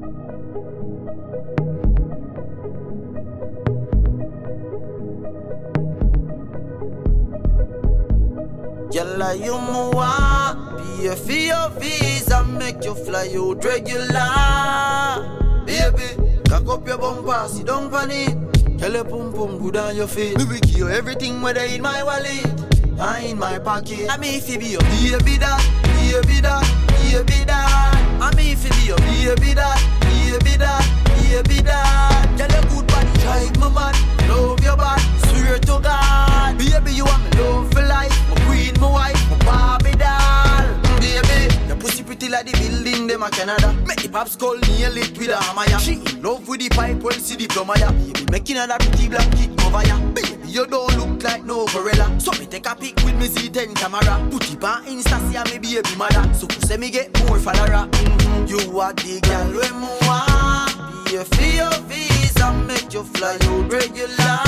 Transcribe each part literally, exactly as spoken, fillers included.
Yalla you want pay for your visa, make you fly out regular. Baby, cock up your bumper, sit down on it. Tell your pum pum good on your feet. Me will give you everything whether in my wallet or in my pocket. I mean if you be your baby that, baby that, baby that. I mean if you be your baby that, baby that, baby that. Tell your good body drive my man, love your body, swear to God. Baby you want me love for life. My wife, my Barbie doll. Baby, your pussy pretty like the building them a Canada. Make the pops call nail it with a hammer. She in love with the pipe, well see the plumber. Baby, making her that pretty black kid over ya. Baby, you don't look like no gorilla. So me take a pic with me Z ten camera. Put it on Insta, see me baby mother. So say me get more follower. Mm-hmm. You are the girl when me want. Pay for your visa, make you fly out regular.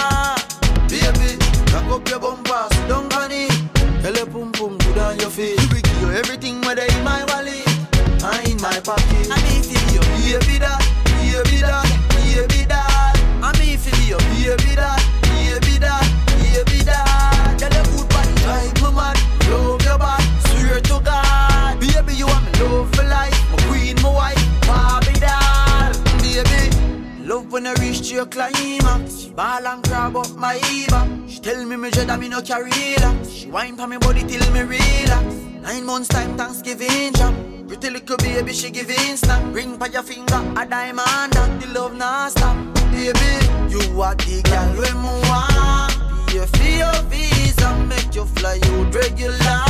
Baby, cock up your bumper, sit down on it. Tell your pum pum good on your face. We will give you everything whether in my wallet or in my pocket. I mean if you be your baby that, baby that, baby that. I mean if you be your baby that, baby that, baby that. Tell your good body drive my man, love your body, swear to God. Baby you want me love for life, my queen, my wife, Barbie doll. Baby, love when I reach to your climax. She ball and grab up my Eva. She tell me me dread and me no carry that. She whine pa me body till me relax. Nine months time Thanksgiving jam. Pretty little baby she giving snap. Ring pa your finger a diamond that the love nah stop. Baby, you are the girl when me want. Pay for your visa, make you fly out regular.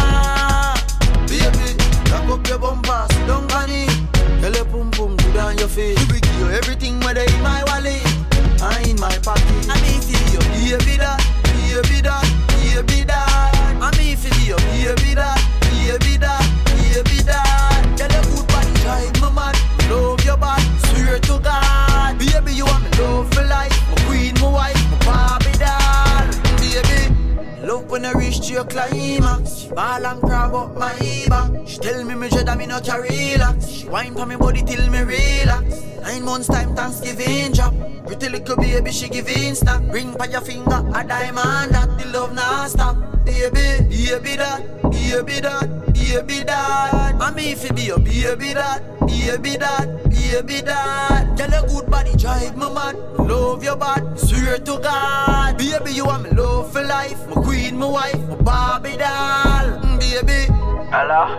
Baby, cock up your bumper, sit down on it. Tell your pum pum good on your face. We will give you everything whether in my wallet or in my pocket. I mean if you be your baby that, baby that, baby that. I mean if you be your baby that, baby that, baby that. Tell your good body drive my man, love your body, swear to God. Baby you want me love for life, my queen, my wife, my Barbie doll. Baby, love when I reach to your climax. She ball and grab up my Eva. She tell me me dread and me no carry relax. She whine pa me body till me relax. Nine months time Thanksgiving drop. Pretty little baby she giving snap. Ring pa your finger a diamond that the love nah stop. Baby, baby that, baby that, baby that. I mean if you be your baby that, baby that, baby that. Tell your good body drive my man, love your body, swear to God. Baby you want me love for life, my queen, my wife, my Barbie doll. Mm, baby. Hello,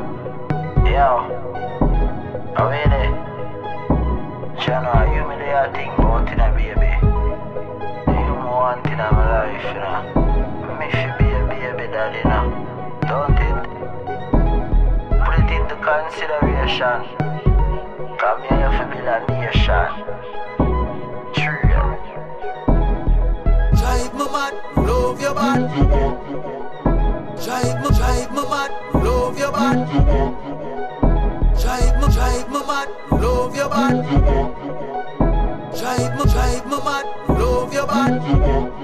yo, how are you? Channel, you me there think about it, baby. You want in my life, you know. Me should be a baby daddy, you know. Don't it? Put it into consideration. Come here for build a nation. True. Drive my man, love your body. Drive my, drive my man, love your body. Drive my, drive my man, love your body. Drive my, drive my man, love your body.